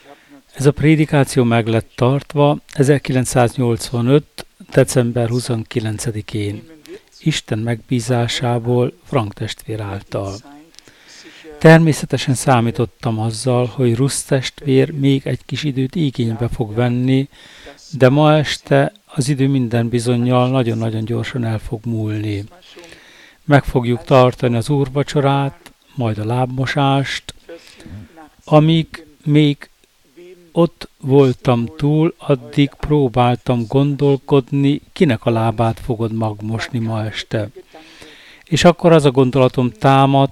Ez a prédikáció meg lett tartva 1985. december 29-én, Isten megbízásából Frank testvér által. Természetesen számítottam azzal, hogy Rusz testvér még egy kis időt igénybe fog venni, de ma este az idő minden bizonnyal nagyon-nagyon gyorsan el fog múlni. Meg fogjuk tartani az úrvacsorát, majd a lábmosást, amíg még ott voltam túl, addig próbáltam gondolkodni, kinek a lábát fogod megmosni ma este. És akkor az a gondolatom támadt,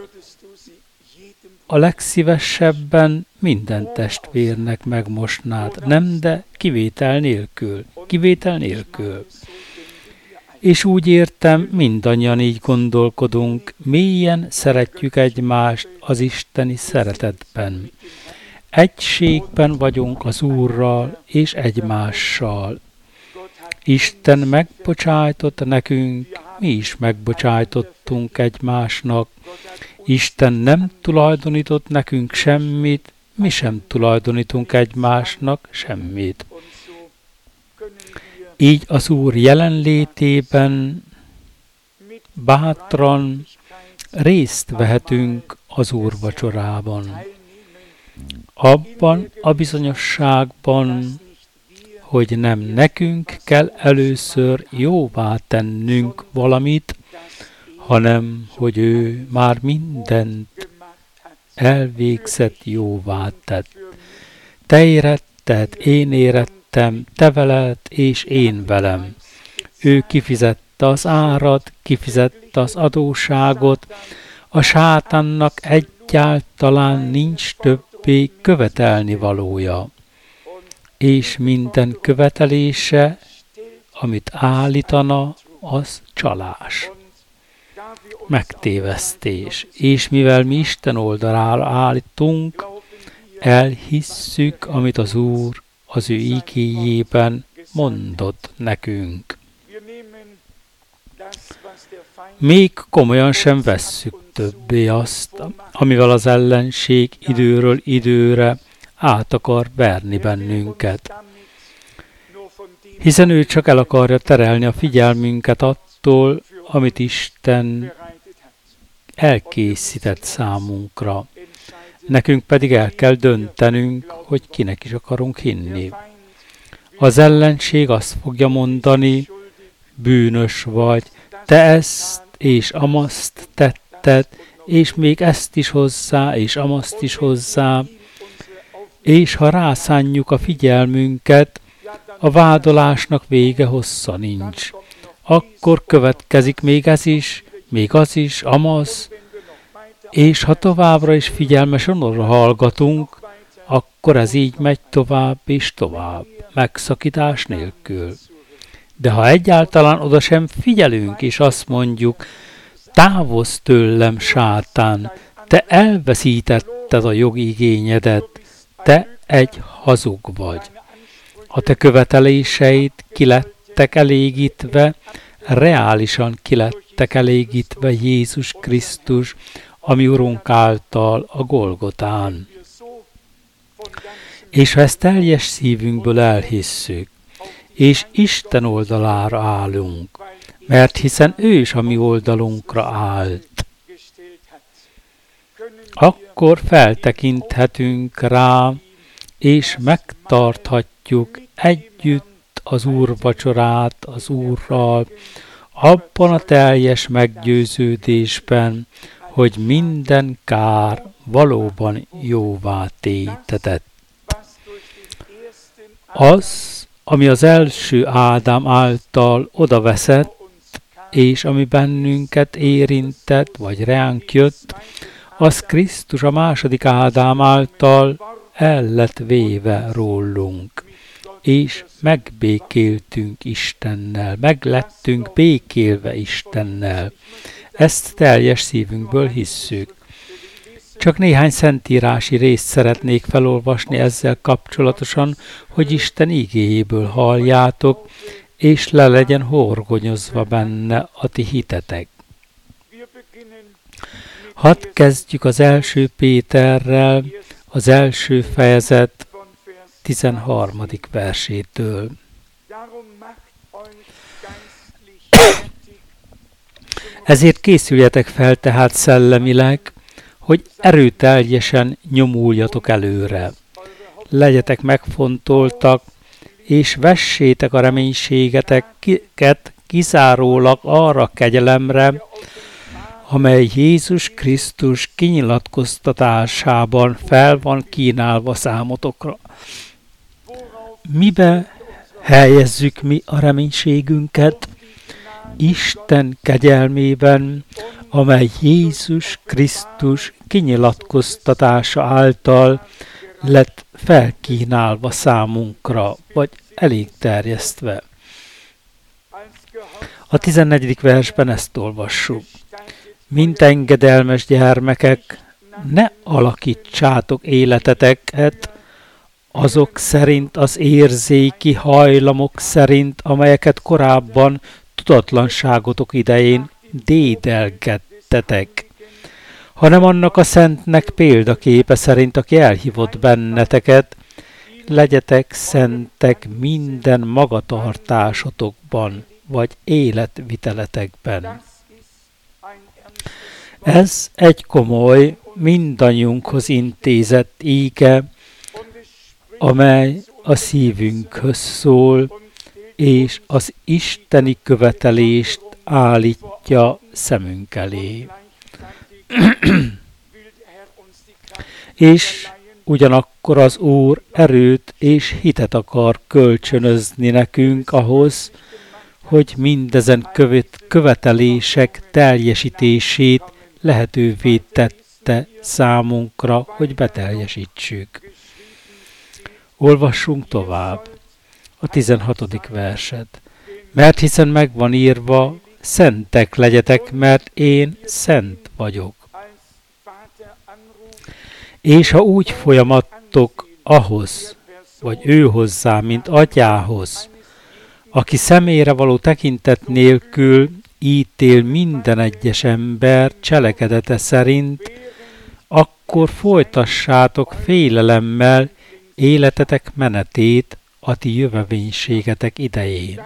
a legszívesebben minden testvérnek megmosnád, nem, de kivétel nélkül. És úgy értem, mindannyian így gondolkodunk, mélyen szeretjük egymást az isteni szeretetben. Egységben vagyunk az Úrral és egymással. Isten megbocsájtott nekünk, mi is megbocsájtottunk egymásnak. Isten nem tulajdonított nekünk semmit, mi sem tulajdonítunk egymásnak semmit. Így az Úr jelenlétében bátran részt vehetünk az úrvacsorában. Abban a bizonyosságban, hogy nem nekünk kell először jóvá tennünk valamit, hanem hogy ő már mindent elvégzett, jóvá tett. Te éretted, én érettem, te veled és én velem. Ő kifizette az árat, kifizette az adósságot, a sátánnak egyáltalán nincs többé követelni valója. És minden követelése, amit állítana, az csalás, megtévesztés. És mivel mi Isten oldalára állítunk, elhisszük, amit az Úr az ő igéjében mondott nekünk. Még komolyan sem vesszük többé azt, amivel az ellenség időről időre át akar verni bennünket. Hiszen ő csak el akarja terelni a figyelmünket attól, amit Isten elkészített számunkra. Nekünk pedig el kell döntenünk, hogy kinek is akarunk hinni. Az ellenség azt fogja mondani, bűnös vagy, te ezt és amazt tetted, és még ezt is hozzá, és amazt is hozzá, és ha rászánjuk a figyelmünket, a vádolásnak vége hossza nincs. Akkor következik még ez is, még az is, amaz, és ha továbbra is figyelmesen orra hallgatunk, akkor ez így megy tovább és tovább, megszakítás nélkül. De ha egyáltalán oda sem figyelünk, és azt mondjuk, távozz tőlem, sátán, te elveszítetted a jogigényedet, te egy hazug vagy. A te követeléseid ki lettek elégítve, reálisan ki lettek elégítve Jézus Krisztus, ami Urunk által a Golgotán. És ha ezt teljes szívünkből elhisszük, és Isten oldalára állunk, mert hiszen ő is a mi oldalunkra állt, akkor feltekinthetünk rá, és megtarthatjuk együtt az úrvacsorát az Úrral, abban a teljes meggyőződésben, hogy minden kár valóban jóvá tétetett. Az, ami az első Ádám által odaveszett, és ami bennünket érintett, vagy ránk jött, az Krisztus a második Ádám által el lett véve rólunk, és megbékéltünk Istennel, meglettünk békélve Istennel. Ezt teljes szívünkből hisszük. Csak néhány szentírási részt szeretnék felolvasni ezzel kapcsolatosan, hogy Isten igéjéből halljátok, és le legyen horgonyozva benne a ti hitetek. Hadd kezdjük az első Péterrel, az első fejezet 13. versétől. Ezért készüljetek fel tehát szellemileg, hogy erőteljesen nyomuljatok előre. Legyetek megfontoltak, és vessétek a reménységeteket kizárólag arra kegyelemre, amely Jézus Krisztus kinyilatkoztatásában fel van kínálva számotokra. Mibe helyezzük mi a reménységünket? Isten kegyelmében, amely Jézus Krisztus kinyilatkoztatása által lett felkínálva számunkra, vagy elég terjesztve. A 14. versben ezt olvassuk. Mint engedelmes gyermekek, ne alakítsátok életeteket azok szerint, az érzéki hajlamok szerint, amelyeket korábban tudatlanságotok idején dédelgettetek, hanem annak a Szentnek példaképe szerint, aki elhívott benneteket, legyetek szentek minden magatartásotokban, vagy életviteletekben. Ez egy komoly, mindannyiunkhoz intézett íge, amely a szívünkhöz szól, és az isteni követelést állítja szemünk elé. És ugyanakkor az Úr erőt és hitet akar kölcsönözni nekünk ahhoz, hogy mindezen követelések teljesítését lehetővé tette számunkra, hogy beteljesítsük. Olvassunk tovább a 16. verset. Mert hiszen megvan írva, szentek legyetek, mert én szent vagyok. És ha úgy folyamattok ahhoz, vagy ő hozzá, mint atyához, aki személyre való tekintet nélkül ítél minden egyes ember cselekedete szerint, akkor folytassátok félelemmel életetek menetét a ti jövevénységetek idején.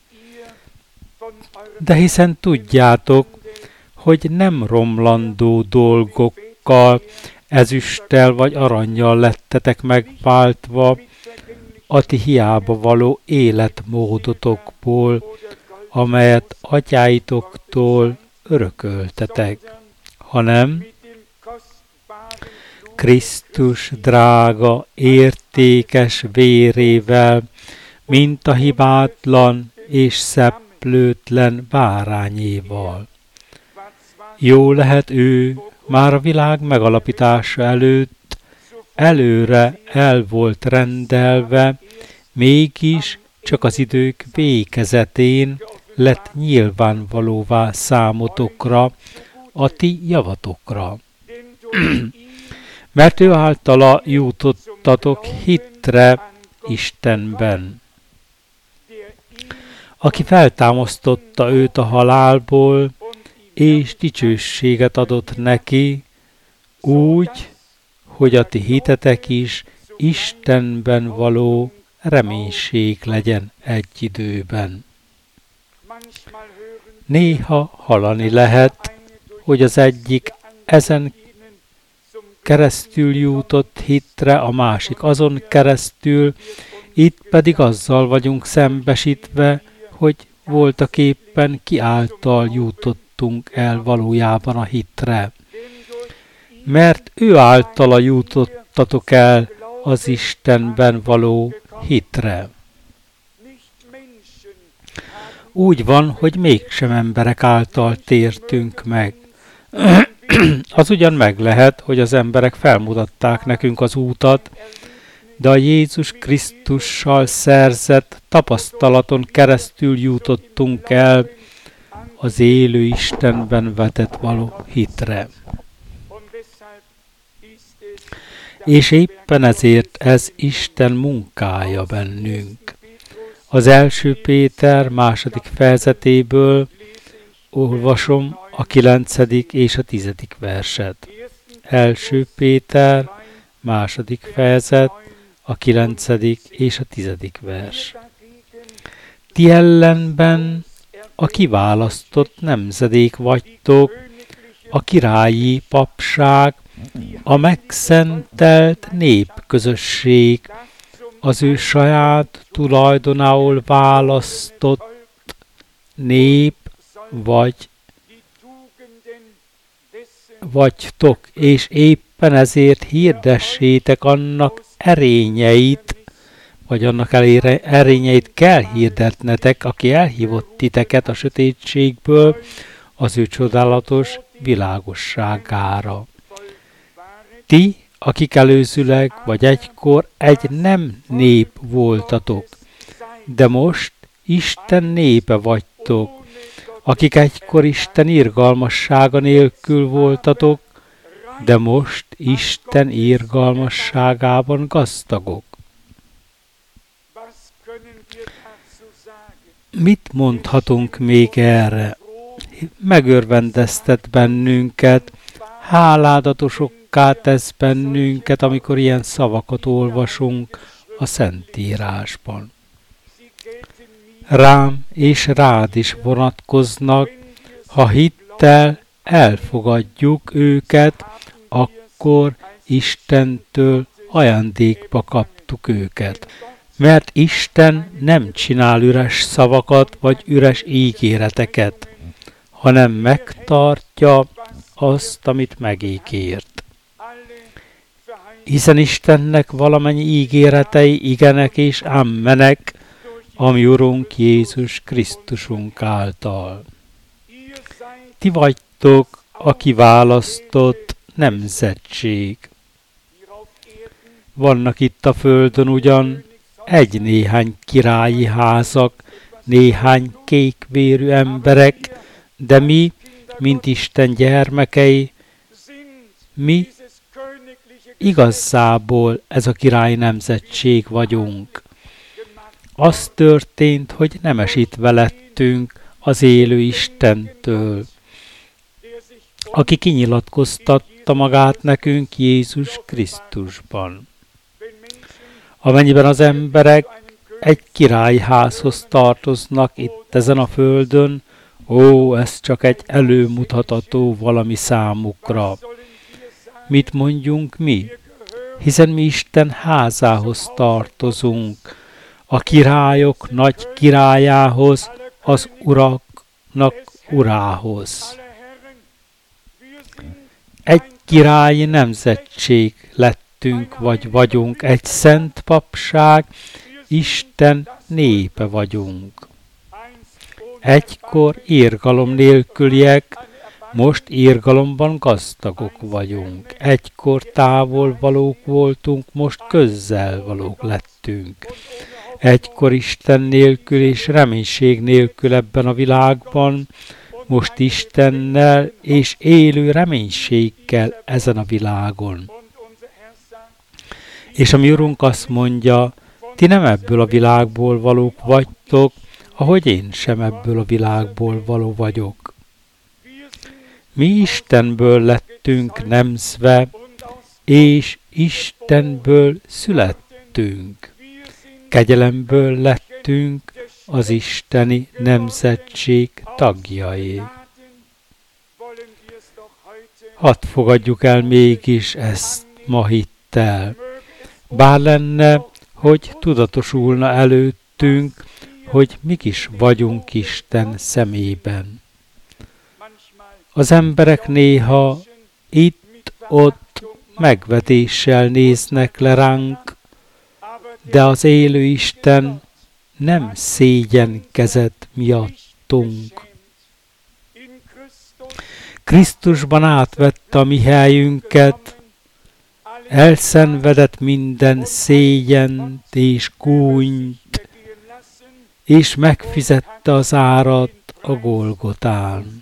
De hiszen tudjátok, hogy nem romlandó dolgokkal, ezüsttel vagy arannyal lettetek megváltva a ti hiába való életmódotokból, amelyet atyáitoktól örököltetek, hanem Krisztus drága, értékes vérével, mint a hibátlan és szeplőtlen bárányéval. Jó lehet ő már a világ megalapítása előtt előre el volt rendelve, mégis csak az idők végezetén lett nyilvánvalóvá számotokra, a ti javatokra. Mert ő általa jutottatok hitre Istenben, aki feltámasztotta őt a halálból, és dicsőséget adott neki, úgy, hogy a ti hitetek is Istenben való reménység legyen egy időben. Néha hallani lehet, hogy az egyik ezen keresztül jutott hitre, a másik azon keresztül, itt pedig azzal vagyunk szembesítve, hogy voltaképpen ki által jutottunk el valójában a hitre. Mert ő általa jutottatok el az Istenben való hitre. Úgy van, hogy mégsem emberek által tértünk meg. Az ugyan meg lehet, hogy az emberek felmutatták nekünk az útat, de a Jézus Krisztussal szerzett tapasztalaton keresztül jutottunk el az élő Istenben vetett való hitre. És éppen ezért ez Isten munkája bennünk. Az 1. Péter 2. fejezetéből olvasom a 9. és a 10. verset. 1. Péter 2. fejezet, a 9. és a 10. vers. Ti ellenben a kiválasztott nemzedék vagytok, a királyi papság, a megszentelt népközösség, az ő saját tulajdonául választott nép vagytok, és éppen ezért hirdessétek annak erényeit, vagy annak erényeit kell hirdetnetek, aki elhívott titeket a sötétségből az ő csodálatos világosságára. Ti, akik előzőleg vagy egykor egy nem nép voltatok, de most Isten népe vagytok, akik egykor Isten irgalmassága nélkül voltatok, de most Isten irgalmasságában gazdagok. Mit mondhatunk még erre? Megörvendeztet bennünket, háládatosokká tesz bennünket, amikor ilyen szavakat olvasunk a Szentírásban. Rám és rád is vonatkoznak, ha hittel elfogadjuk őket, akkor Istentől ajándékba kaptuk őket. Mert Isten nem csinál üres szavakat vagy üres ígéreteket, hanem megtartja azt, amit megígért. Hiszen Istennek valamennyi ígéretei igenek és ammenek, a mi Urunk Jézus Krisztusunk által. Ti vagytok a kiválasztott nemzetség. Vannak itt a földön ugyan egy-néhány királyi házak, néhány kékvérű emberek, de mi, mint Isten gyermekei, mi igazából ez a király nemzetség vagyunk. Az történt, hogy nemesítve lettünk az élő Istentől, aki kinyilatkoztatta magát nekünk Jézus Krisztusban. Amennyiben az emberek egy királyházhoz tartoznak itt ezen a földön, ez csak egy előmutatható valami számukra. Mit mondjunk mi? Hiszen mi Isten házához tartozunk, a királyok nagy királyához, az uraknak urához. Egy királyi nemzetség lettünk, vagy vagyunk, egy szent papság, Isten népe vagyunk. Egykor irgalom nélküliek, most irgalomban gazdagok vagyunk. Egykor távol valók voltunk, most közzel valók lettünk. Egykor Isten nélkül és reménység nélkül ebben a világban, most Istennel és élő reménységgel ezen a világon. És a mi Urunk azt mondja, ti nem ebből a világból valók vagytok, ahogy én sem ebből a világból való vagyok. Mi Istenből lettünk nemzve, és Istenből születtünk. Kegyelemből lettünk az isteni nemzetség tagjai. Hadd fogadjuk el mégis ezt ma hittel. Bár lenne, hogy tudatosulna előttünk, hogy mik is vagyunk Isten szemében. Az emberek néha itt-ott megvetéssel néznek le ránk, de az élő Isten nem szégyenkezett miattunk. Krisztusban átvette a mi helyünket, elszenvedett minden szégyent és gúnyt, és megfizette az árat a Golgotán.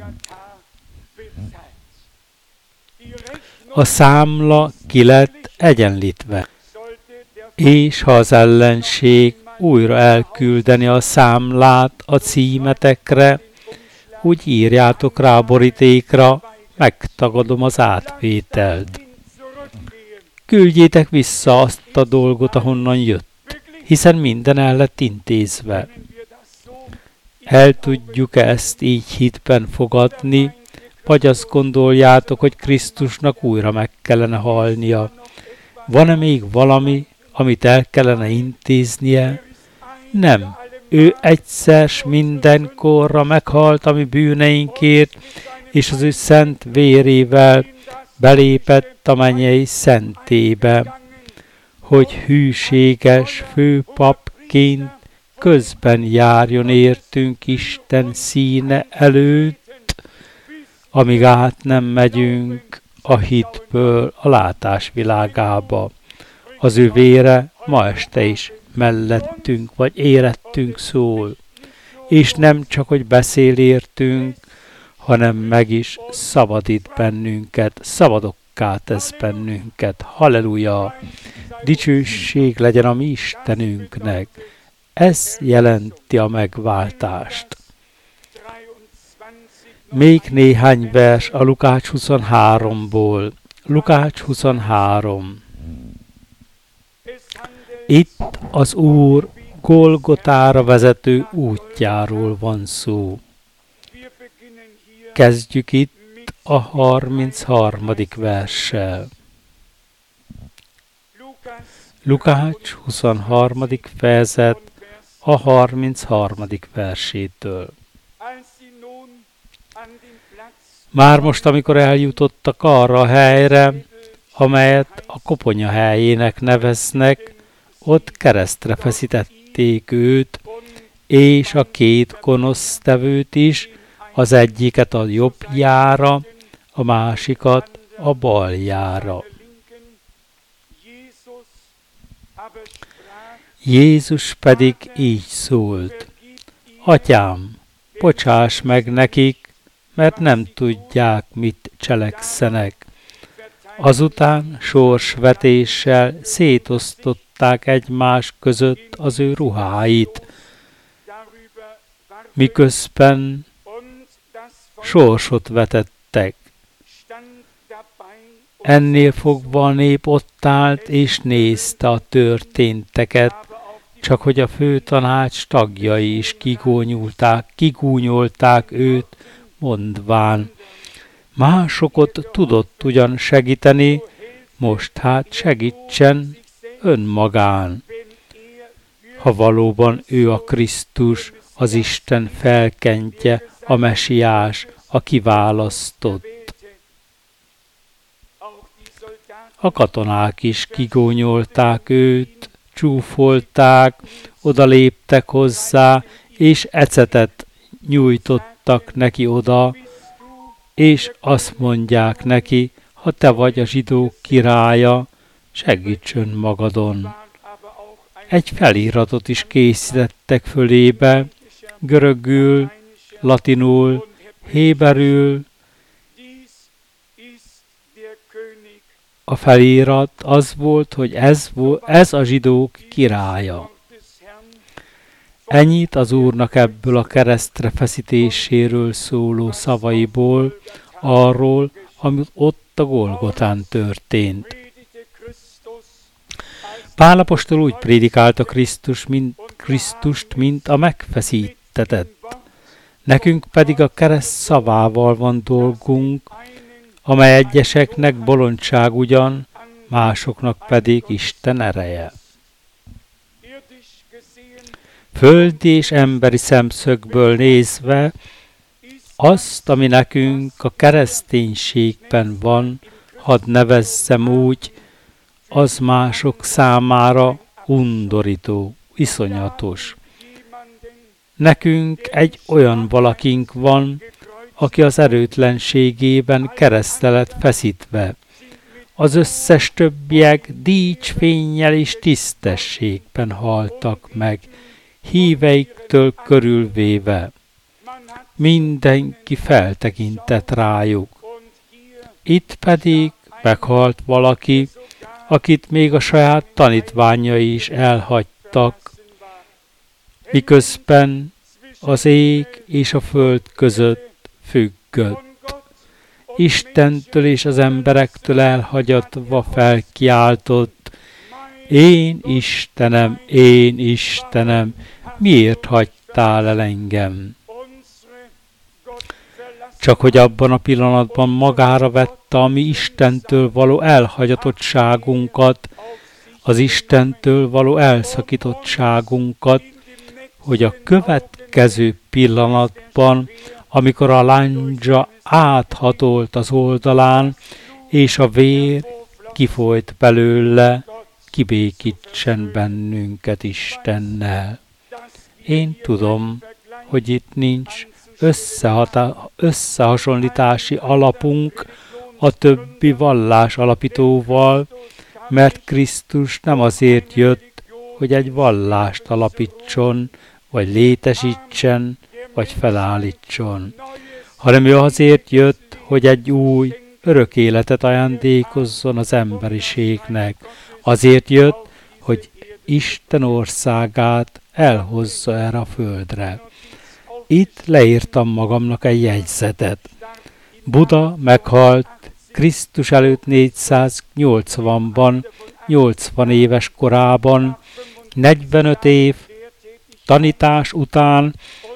A számla ki lett egyenlítve, és ha az ellenség újra elküldeni a számlát a címetekre, úgy írjátok rá a borítékra, megtagadom az átvételt. küldjétek vissza azt a dolgot, ahonnan jött, hiszen minden el lett intézve. El tudjuk ezt így hitben fogadni, vagy azt gondoljátok, hogy Krisztusnak újra meg kellene halnia? Van-e még valami, amit el kellene intéznie? Nem. Ő egyszer mindenkorra meghalt a mi bűneinkért, és az ő szent vérével belépett a mennyei szentébe, hogy hűséges főpapként közben járjon értünk Isten színe előtt, amíg át nem megyünk a hitből a látás világába. Az ő vére ma este is mellettünk vagy érettünk szól, és nem csak, hogy beszél értünk, hanem meg is szabadít bennünket, szabadokká tesz bennünket. Halleluja! Dicsőség legyen a mi Istenünknek! Ez jelenti a megváltást. Még néhány vers a Lukács 23-ból. Lukács 23. Itt az Úr Golgotára vezető útjáról van szó. Kezdjük itt a 33. verssel. Lukács 23. fejezet a 33. versétől. Már most, amikor eljutottak arra a helyre, amelyet a koponya helyének neveznek, ott keresztre feszítették őt, és a két gonosztevőt is, az egyiket a jobbjára, a másikat a baljára. Jézus pedig így szólt: Atyám, bocsáss meg nekik, mert nem tudják, mit cselekszenek. Azután sorsvetéssel szétosztották egymás között az ő ruháit, miközben sorsot vetettek. Ennél fogva a nép ott állt és nézte a történteket, csak hogy a főtanács tagjai is kigúnyolták őt, mondván: másokat tudott ugyan segíteni, most hát segítsen önmagán. Ha valóban ő a Krisztus, az Isten felkentje, a Mesiás, a kiválasztott. A katonák is kigónyolták őt, csúfolták, odaléptek hozzá, és ecetet nyújtottak neki oda, és azt mondják neki: ha te vagy a zsidók királya, segítsön magadon. Egy feliratot is készítettek fölébe, görögül, latinul, héberül. A felirat az volt, hogy ez a zsidók királya. Ennyit az Úrnak ebből a keresztre feszítéséről szóló szavaiból, arról, amit ott a Golgotán történt. Pál apostol úgy prédikálta Krisztust, mint a megfeszítetett. Nekünk pedig a kereszt szavával van dolgunk, amely egyeseknek bolondság ugyan, másoknak pedig Isten ereje. Földi és emberi szemszögből nézve, azt, ami nekünk a kereszténységben van, hadd nevezzem úgy, az mások számára undorító, iszonyatos. Nekünk egy olyan valakink van, aki az erőtlenségében keresztre lett feszítve. Az összes többiek dícsfénnyel és tisztességben haltak meg, híveiktől körülvéve. Mindenki feltekintett rájuk. Itt pedig meghalt valaki, akit még a saját tanítványai is elhagytak, miközben az ég és a föld között függött. Istentől és az emberektől elhagyatva felkiáltott: Én Istenem, miért hagytál el engem? Csak hogy abban a pillanatban magára vette a mi Istentől való elhagyatottságunkat, az Istentől való elszakítottságunkat, hogy a következő pillanatban, amikor a láncsa áthatolt az oldalán, és a vér kifolyt belőle, kibékítsen bennünket Istennel. Én tudom, hogy itt nincs összehasonlítási alapunk a többi vallás alapítóval, mert Krisztus nem azért jött, hogy egy vallást alapítson, vagy létesítsen, vagy felállítson, hanem ő azért jött, hogy egy új, örök életet ajándékozzon az emberiségnek. Azért jött, hogy Isten országát elhozza erre a földre. Itt leírtam magamnak egy jegyzetet. Buda meghalt Krisztus előtt 480-ban, 80 éves korában, 45 év tanítás után,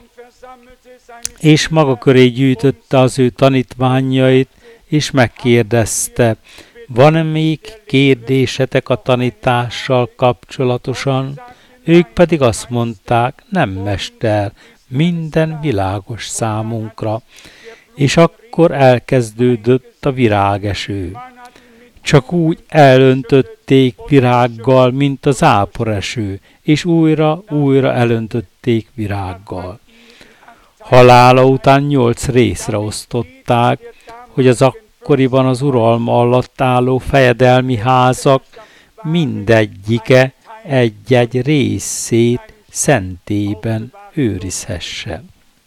és maga köré gyűjtötte az ő tanítványait, és megkérdezte: van-e még kérdésetek a tanítással kapcsolatosan? Ők pedig azt mondták: nem, mester, minden világos számunkra. És akkor elkezdődött a virágeső. Csak úgy elöntötték virággal, mint a záporeső, és újra elöntötték virággal. Halála után 8 részre osztották, hogy az akkoriban az uralma alatt álló fejedelmi házak mindegyike egy-egy részét szentében őrizhesse.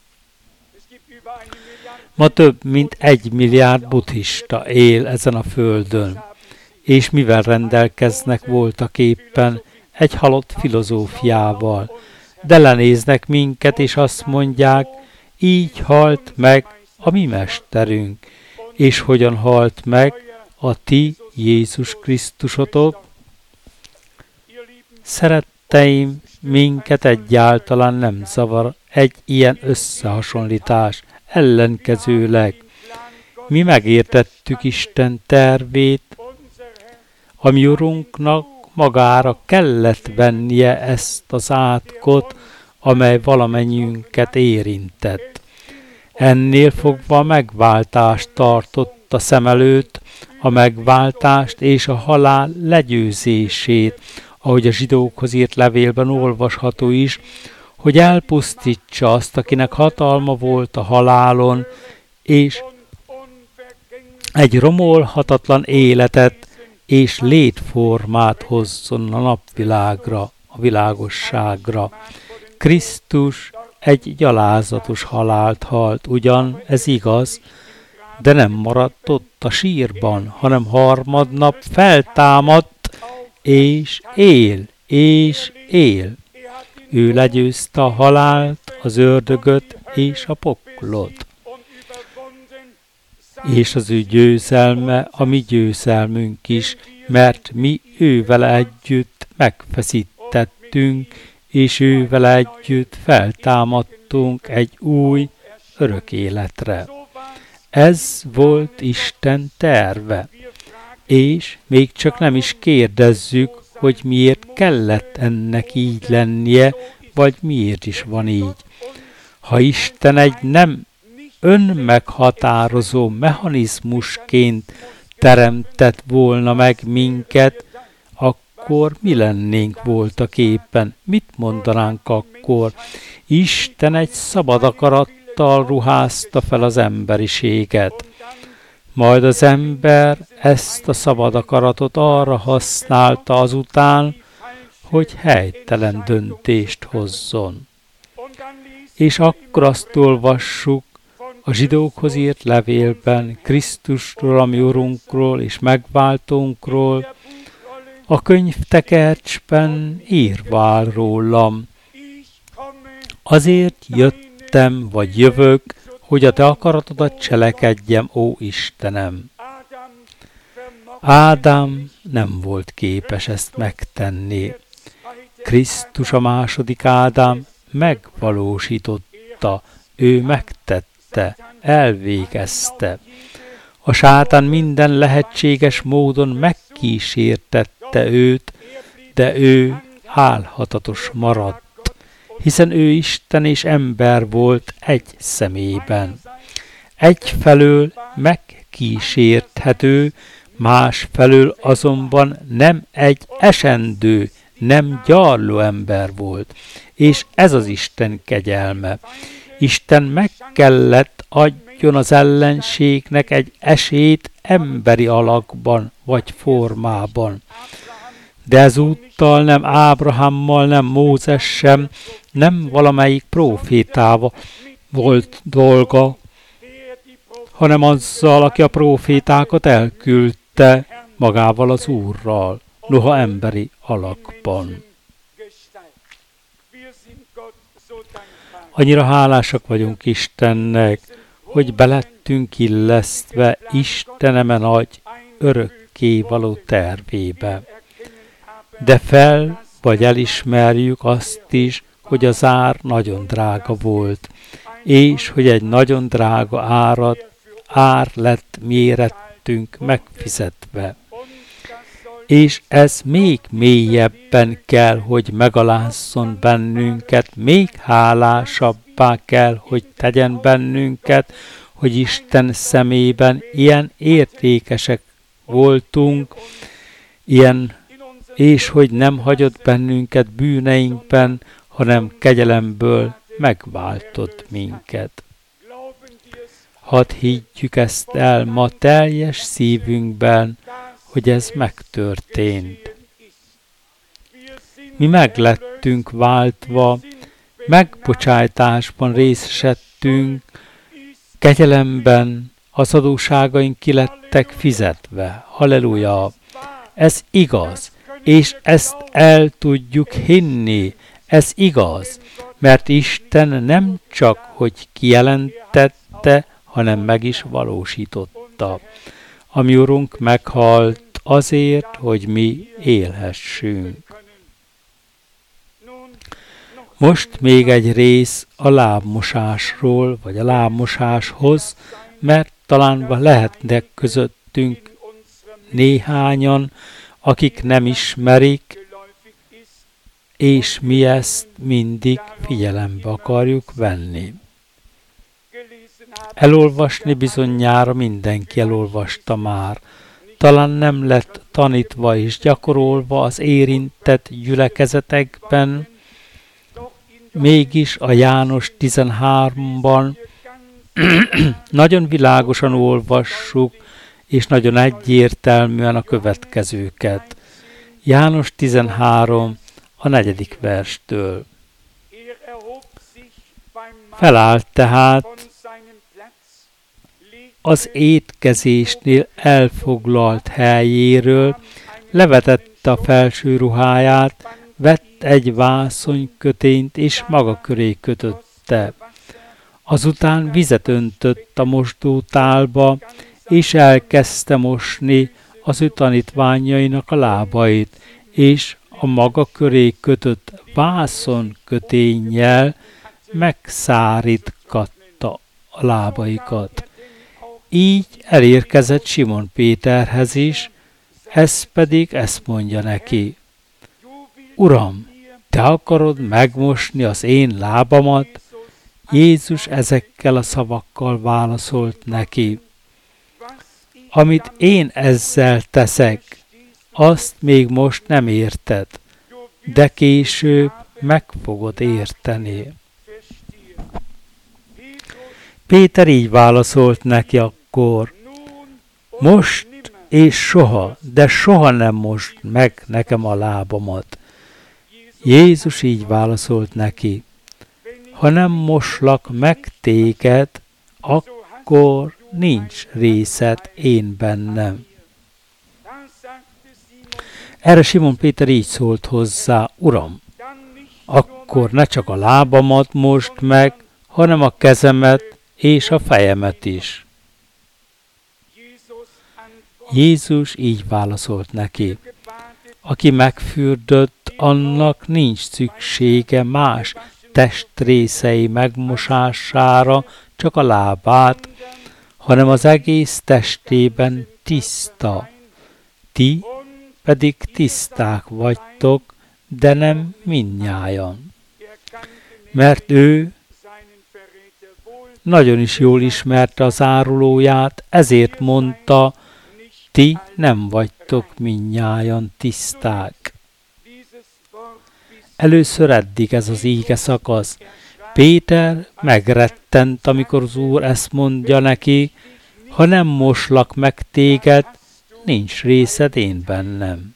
Ma több mint 1 milliárd buddhista él ezen a földön, és mivel rendelkeznek voltak éppen egy halott filozófiával, de lenéznek minket, és azt mondják: így halt meg a mi mesterünk, és hogyan halt meg a ti Jézus Krisztusotok? Szeretteim, minket egyáltalán nem zavar egy ilyen összehasonlítás, ellenkezőleg. Mi megértettük Isten tervét, a mi Urunknak magára kellett vennie ezt az átkot, amely valamennyiünket érintett. Ennél fogva a megváltást tartott a szem előtt, a megváltást és a halál legyőzését, ahogy a zsidókhoz írt levélben olvasható is, hogy elpusztítsa azt, akinek hatalma volt a halálon, és egy romolhatatlan életet és létformát hozzon a napvilágra, a világosságra. Krisztus egy gyalázatos halált halt, ugyan ez igaz, de nem maradt ott a sírban, hanem harmadnap feltámadt, és él. Ő legyőzte a halált, az ördögöt és a poklot. És az ő győzelme a mi győzelmünk is, mert mi ővele együtt megfeszítettünk, és ővele együtt feltámadtunk egy új, örök életre. Ez volt Isten terve, és még csak nem is kérdezzük, hogy miért kellett ennek így lennie, vagy miért is van így. Ha Isten egy nem önmeghatározó mechanizmusként teremtett volna meg minket, akkor mi lennénk voltak éppen? Mit mondanánk akkor? Isten egy szabad akarattal ruházta fel az emberiséget. Majd az ember ezt a szabad akaratot arra használta azután, hogy helytelen döntést hozzon. És akkor azt olvassuk a zsidókhoz írt levélben Krisztusról, a mi Urunkról és megváltónkról, a könyvtekercsben írva áll rólam. Azért jöttem, vagy jövök, hogy a te akaratodat cselekedjem, ó Istenem. Ádám nem volt képes ezt megtenni. Krisztus, a második Ádám megvalósította, ő megtette, elvégezte. A sátán minden lehetséges módon megkísértette őt, de ő álhatatos maradt, hiszen ő Isten és ember volt egy személyben. Egyfelől megkísérthető, másfelől azonban nem egy esendő, nem gyarló ember volt, és ez az Isten kegyelme. Isten meg kellett adjon az ellenségnek egy esélyt emberi alakban vagy formában. De ezúttal nem Ábrahámmal, nem Mózes sem, nem valamelyik prófétával volt dolga, hanem azzal, aki a prófétákat elküldte, magával az Úrral, noha emberi alakban. Annyira hálásak vagyunk Istennek, hogy belettünk illesztve Isteneme nagy, örökké való tervébe. De fel vagy elismerjük azt is, hogy az ár nagyon drága volt, és hogy egy nagyon drága ár lett mérettünk megfizetve. És ez még mélyebben kell, hogy megalázzon bennünket, még hálásabbá kell, hogy tegyen bennünket, hogy Isten szemében ilyen értékesek voltunk, és hogy nem hagyott bennünket bűneinkben, hanem kegyelemből megváltott minket. Hadd higgyük ezt el ma teljes szívünkben, hogy ez megtörtént. Mi meglettünk váltva, megbocsájtásban részesedtünk, kegyelemben az adósságaink ki lettek fizetve. Halleluja! Ez igaz, és ezt el tudjuk hinni. Ez igaz, mert Isten nem csak, hogy kijelentette, hanem meg is valósította. A mi Urunk meghalt azért, hogy mi élhessünk. Most még egy rész a lábmosásról, vagy a lábmosáshoz, mert talán lehetnek közöttünk néhányan, akik nem ismerik, és mi ezt mindig figyelembe akarjuk venni. Elolvasni bizonyára mindenki elolvasta már. Talán nem lett tanítva és gyakorolva az érintett gyülekezetekben, mégis a János 13-ban nagyon világosan olvassuk, és nagyon egyértelműen a következőket. János 13, a 4. verstől. Felállt tehát az étkezésnél elfoglalt helyéről, levetette a felső ruháját, vett egy vászonykötényt és maga köré kötötte. Azután vizet öntött a mosdótálba, és elkezdte mosni az ő tanítványainak a lábait, és a maga köré kötött vászonköténnyel megszárítgatta a lábaikat. Így elérkezett Simon Péterhez is, ez pedig ezt mondja neki: Uram, te akarod megmosni az én lábamat? Jézus ezekkel a szavakkal válaszolt neki: Amit én ezzel teszek, azt még most nem érted, de később meg fogod érteni. Péter így válaszolt neki akkor: Most és soha, de soha nem most meg nekem a lábamat. Jézus így válaszolt neki: Ha nem moslak meg téged, akkor nincs részed én bennem. Erre Simon Péter így szólt hozzá: Uram, akkor ne csak a lábamat mosd meg, hanem a kezemet és a fejemet is. Jézus így válaszolt neki: aki megfürdött, annak nincs szüksége más testrészei megmosására, csak a lábát, hanem az egész testében tiszta. Ti pedig tiszták vagytok, de nem mindnyájan. Mert ő nagyon is jól ismerte az árulóját, ezért mondta, ti nem vagytok mindnyájan tiszták. Először eddig ez az íge szakasz. Péter megrettent, amikor az Úr ezt mondja neki, ha nem moslak meg téged, nincs részed én bennem.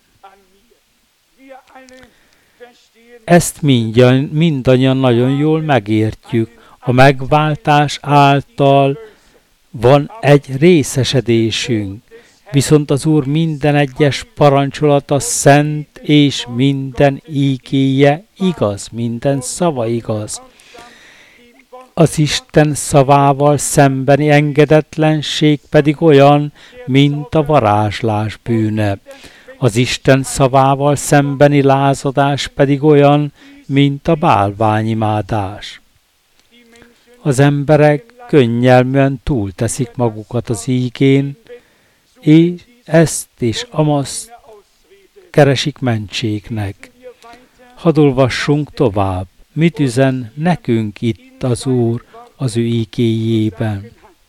Ezt mindannyian nagyon jól megértjük. A megváltás által van egy részesedésünk, viszont az Úr minden egyes parancsolata szent, és minden ígéje igaz, minden szava igaz. Az Isten szavával szembeni engedetlenség pedig olyan, mint a varázslás bűne. Az Isten szavával szembeni lázadás pedig olyan, mint a bálványimádás. Az emberek könnyelműen túlteszik magukat az ígén, és ezt és amazt keresik mentségnek. Hadd olvassunk tovább, mit üzen nekünk itt az Úr az ő ígéjében.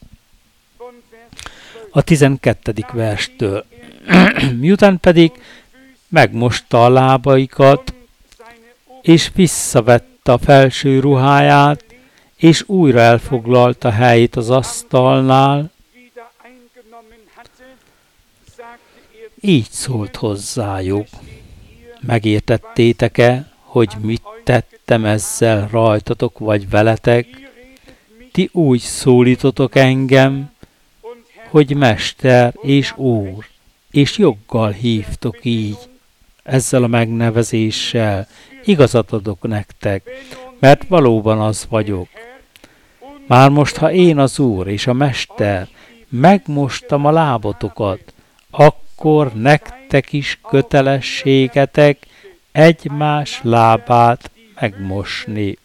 A 12. verstől. Miután pedig megmosta a lábaikat, és visszavette a felső ruháját, és újra elfoglalta helyét az asztalnál, így szólt hozzájuk: megértettétek-e, hogy mit tettem ezzel rajtatok vagy veletek? Ti úgy szólítotok engem, hogy Mester és Úr, és joggal hívtok így, ezzel a megnevezéssel. Igazat adok nektek, mert valóban az vagyok. Már most, ha én az Úr és a Mester megmostam a lábatokat, akkor nektek is kötelességetek egymás lábát megmosni.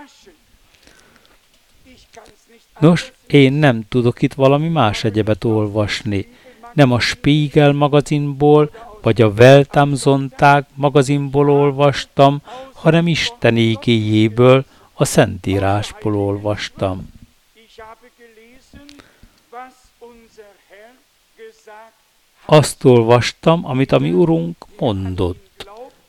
Nos, én nem tudok itt valami más egyebet olvasni. Nem a Spiegel magazinból, vagy a Welt am Sonntag magazinból olvastam, hanem Isten ígéjéből, a Szentírásból olvastam. Azt olvastam, amit a mi Urunk mondott.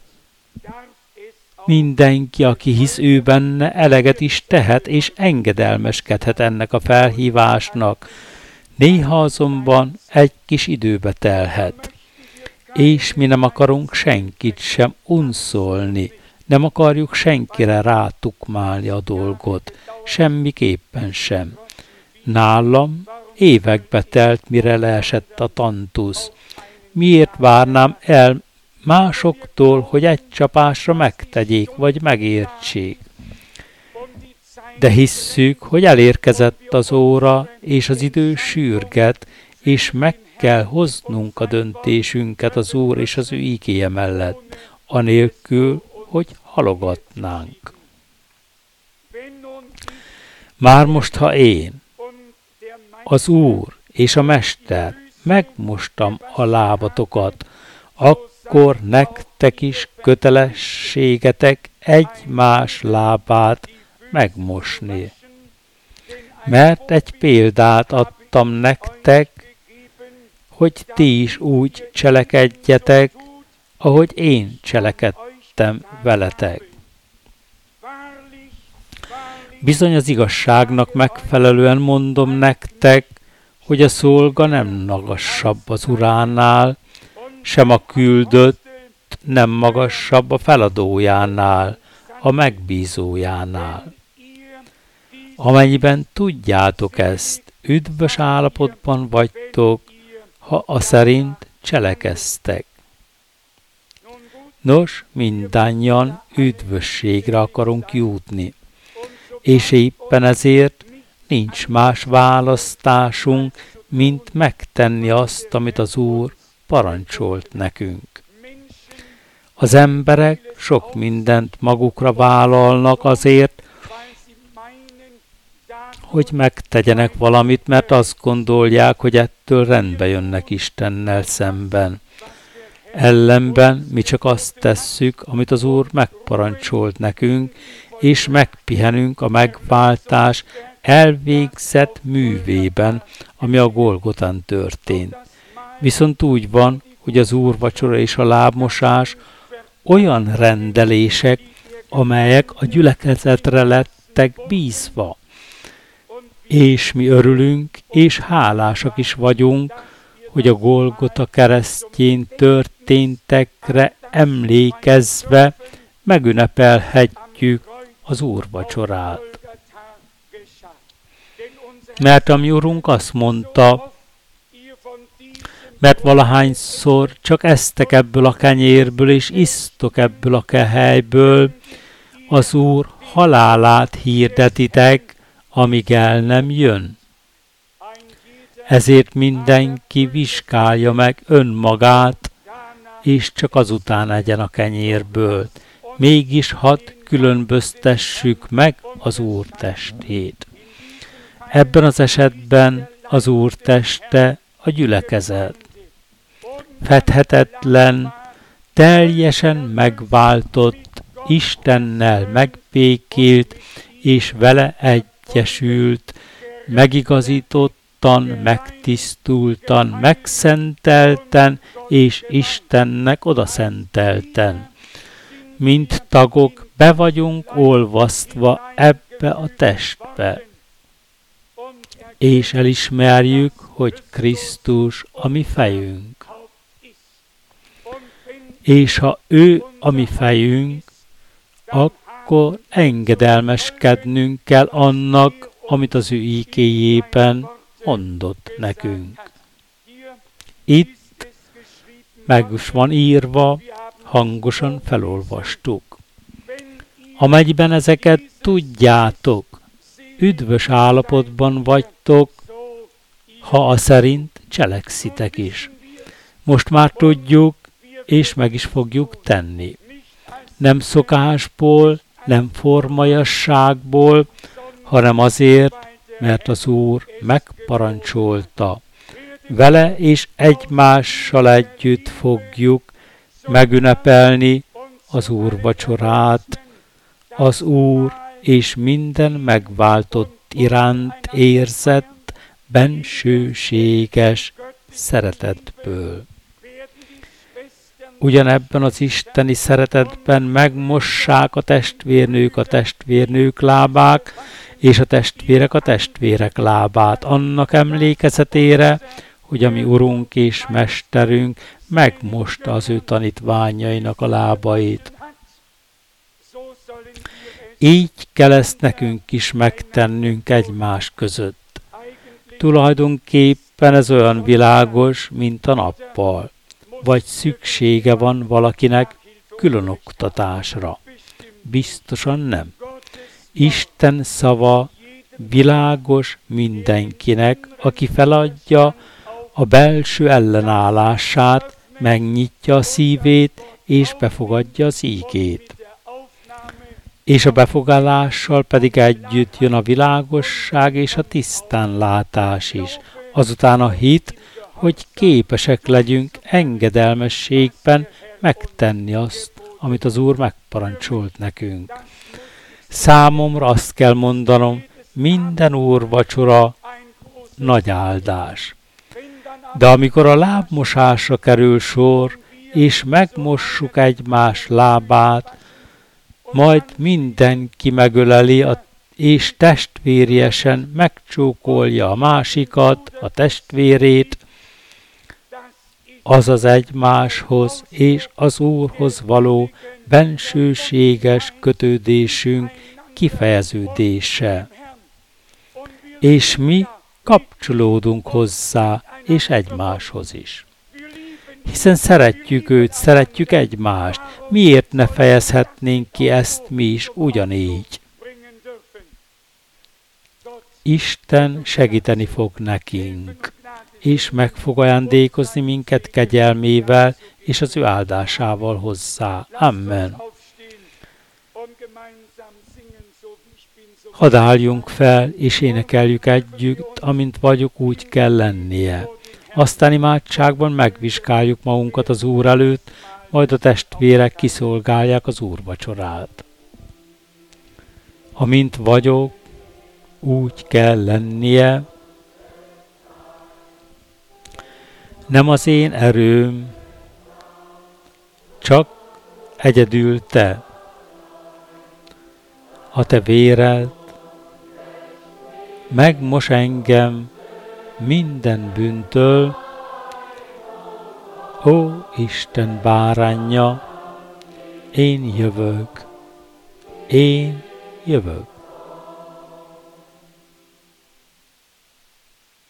Mindenki, aki hisz ő benne, eleget is tehet, és engedelmeskedhet ennek a felhívásnak. Néha azonban egy kis időbe telhet. És mi nem akarunk senkit sem unszolni, nem akarjuk senkire rátukmálni a dolgot, semmiképpen sem. Nálam évekbe telt, mire leesett a tantusz. Miért várnám el másoktól, hogy egy csapásra megtegyék, vagy megértsék? De hisszük, hogy elérkezett az óra, és az idő sürget, és meg kell hoznunk a döntésünket az Úr és az ő ígéje mellett, anélkül, hogy halogatnánk. Már most, ha én, az Úr és a Mester megmostam a lábatokat, akkor nektek is kötelességetek egymás lábát megmosni. Mert egy példát adtam nektek, hogy ti is úgy cselekedjetek, ahogy én cselekedtem veletek. Bizony az igazságnak megfelelően mondom nektek, hogy a szolga nem magasabb az uránál, sem a küldött nem magasabb a feladójánál, a megbízójánál. Amennyiben tudjátok ezt, üdvös állapotban vagytok, ha aszerint cselekeztek. Nos, mindannyian üdvösségre akarunk jutni, és éppen ezért nincs más választásunk, mint megtenni azt, amit az Úr parancsolt nekünk. Az emberek sok mindent magukra vállalnak azért, hogy megtegyenek valamit, mert azt gondolják, hogy ettől rendbe jönnek Istennel szemben. Ellenben mi csak azt tesszük, amit az Úr megparancsolt nekünk, és megpihenünk a megváltás elvégzett művében, ami a Golgotán történt. Viszont úgy van, hogy az úrvacsora és a lábmosás olyan rendelések, amelyek a gyülekezetre lettek bízva. És mi örülünk, és hálásak is vagyunk, hogy a Golgota keresztjén történtekre emlékezve megünnepelhetjük az úrvacsorát. Mert a mi Urunk azt mondta, mert valahányszor csak esztek ebből a kenyérből, és isztok ebből a kehelyből, az Úr halálát hirdetitek, amíg el nem jön. Ezért mindenki vizsgálja meg önmagát, és csak azután egyen a kenyérből. Mégis hadd különböztessük meg az Úr testét. Ebben az esetben az Úr teste a gyülekezet. Fedhetetlen, teljesen megváltott, Istennel megbékélt, és vele egyesült, megigazítottan, megtisztultan, megszentelten, és Istennek odaszentelten. Mint tagok be vagyunk olvasztva ebbe a testbe, és elismerjük, hogy Krisztus a mi fejünk. És ha ő a mi fejünk, akkor engedelmeskednünk kell annak, amit az ő ígéjében mondott nekünk. Itt meg is van írva, hangosan felolvastuk. Amennyiben ezeket tudjátok, üdvös állapotban vagytok, ha a szerint cselekszitek is. Most már tudjuk, és meg is fogjuk tenni. Nem szokásból, nem formajasságból, hanem azért, mert az Úr megparancsolta. Vele és egymással együtt fogjuk megünnepelni az úrvacsorát, az Úr és minden megváltott iránt érzett bensőséges szeretetből. Ugyanebben az isteni szeretetben megmossák a testvérnők lábát, és a testvérek a testvérek lábát, annak emlékezetére, hogy a mi Urunk és Mesterünk megmosta az ő tanítványainak a lábait. Így kell ezt nekünk is megtennünk egymás között. Tulajdonképpen ez olyan világos, mint a nappal. Vagy szüksége van valakinek külön oktatásra? Biztosan nem. Isten szava világos mindenkinek, aki feladja a belső ellenállását, megnyitja a szívét és befogadja az ígét. És a befogadással pedig együtt jön a világosság és a tisztánlátás is. Azután a hit, hogy képesek legyünk engedelmességben megtenni azt, amit az Úr megparancsolt nekünk. Számomra azt kell mondanom, minden úrvacsora nagy áldás. De amikor a lábmosásra kerül sor, és megmossuk egymás lábát, majd mindenki megöleli és testvériesen megcsókolja a másikat, a testvérét, azaz egymáshoz és az Úrhoz való bensőséges kötődésünk kifejeződése. És mi kapcsolódunk hozzá és egymáshoz is. Hiszen szeretjük őt, szeretjük egymást. Miért ne fejezhetnénk ki ezt mi is ugyanígy? Isten segíteni fog nekünk, és meg fog ajándékozni minket kegyelmével és az ő áldásával hozzá. Amen. Hadd álljunk fel, és énekeljük együtt, amint vagyok, úgy kell lennie. Aztán imádságban megvizsgáljuk magunkat az Úr előtt, majd a testvérek kiszolgálják az úrvacsorát. Amint vagyok, úgy kell lennie. Nem az én erőm, csak egyedül te. A te véred megmos engem minden bűntől. Ó, Isten báránja, én jövök.